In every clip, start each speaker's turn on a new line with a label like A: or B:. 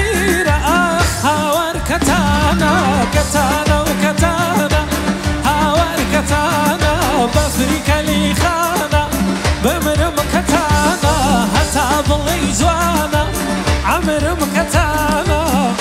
A: غيره هاور كتانا كتانا وكتانا هاور كتانا بافريكا لي خانا بمرم كتانا هتا ضلي زوانا عمرم كتانا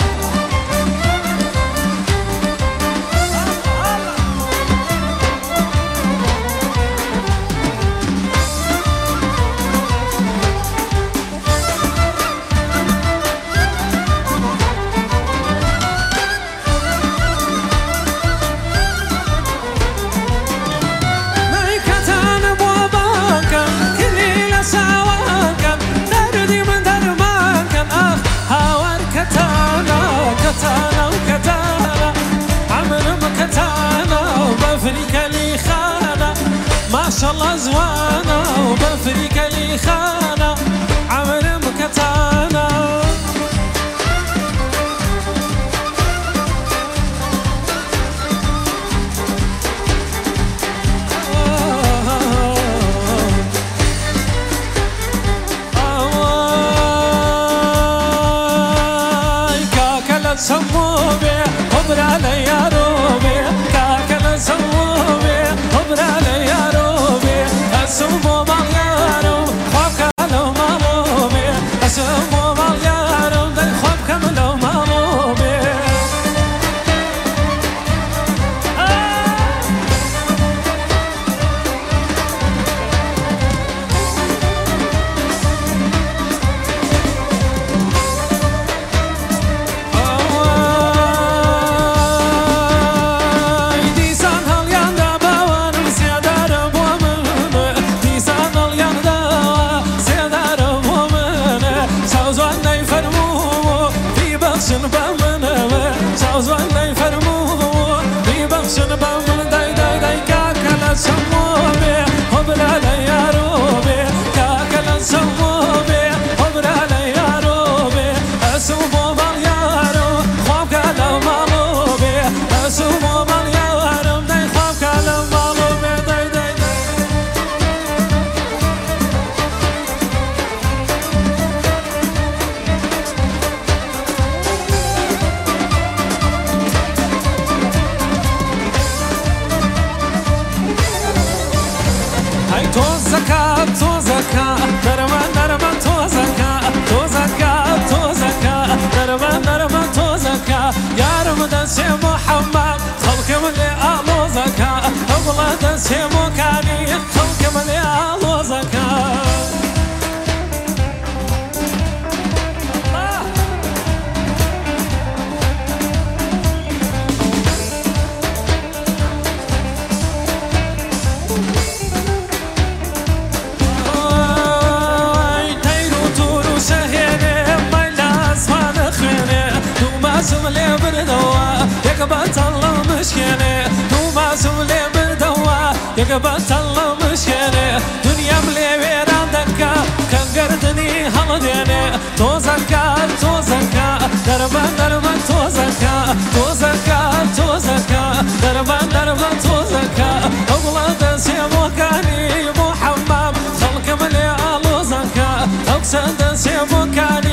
A: كتانا وكتانا عمرم كتانا وبافريكا لي خانا ما شاء الله زوانا وبافريكا لي خانا عمرم كتانا سمومي خبر يا روبي كاكل سمومي خبر يا روبي اسمو مليارو خوك لو مالومي اسمو مليارو دي خوك لو مالومي سمومي خبر يا روبي كاكل سمومي خبر يا روبي اسمو مليارو خوك لو مالوبي اسمو مليارو دي خوك لو مالوبي دي دي دي توزكا توزكا درما درما توزكا توزكا توزكا درما درما توزكا يا رمضان سي محمد خلق من آلو زكا أغلى سي مكاني خلق من آلو زكا سملي بردوا يقبت الله مشكلة دوما سملي بردوا يقبت الله مشكلة دنيا ملي ويران دكا كان قردني هلديني توزكا توزكا دربا دربا توزكا توزكا توزكا دربا دربا توزكا أغلى دسي مكاني محمد خلق ملي آلو زكا أقصد دسي مكاني